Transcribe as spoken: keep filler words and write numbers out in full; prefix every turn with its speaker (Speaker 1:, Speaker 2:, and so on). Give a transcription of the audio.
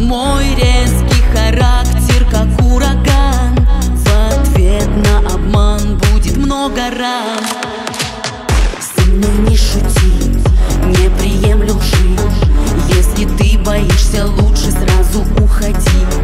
Speaker 1: Мой резкий характер, как ураган, в ответ на обман будет много ран. Со мной не шути, не приемлю лжи. Если ты боишься, лучше сразу уходи.